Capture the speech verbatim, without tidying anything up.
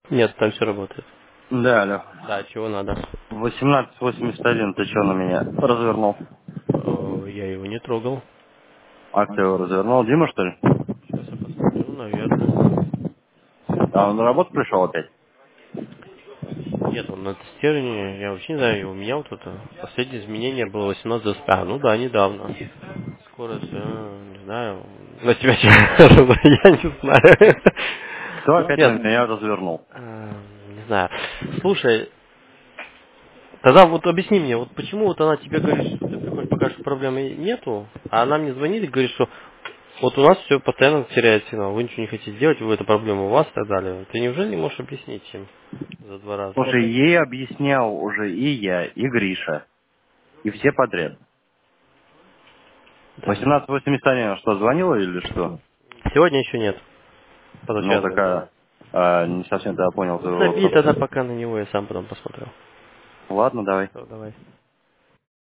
Нет, там все работает. Да, алло. Да, чего надо? восемнадцать восемьдесят один, ты что на меня развернул? Э, Я его не трогал. А кто его развернул? Дима, что ли? Сейчас я посмотрю, наверное. А он на работу пришел опять? Нет, он на тестировании, я вообще не знаю, у меня вот это последнее изменение было восемнадцать двадцать пять. Ну да, недавно. Скорость, э, не знаю. На тебя что? Я не знаю. Кто опять на Нет, меня развернул? э, не знаю. Слушай, тогда вот объясни мне, вот почему вот она тебе говорит, что ты приходишь, пока что проблемы нету, а она мне звонит и говорит, что вот у нас все постоянно теряет сигнал, вы ничего не хотите делать, вы это проблема у вас и так далее. Ты неужели не можешь объяснить им за два раза? Слушай, ей объяснял уже и я, и Гриша, и все подряд. Да. восемнадцать восемьдесят один, что, звонила или что? Сегодня еще нет. Ну, Позавчера звонила. такая, а, не совсем тогда понял твой Забей вопрос. тогда пока на него, я сам потом посмотрю. Ладно, давай. Все, давай.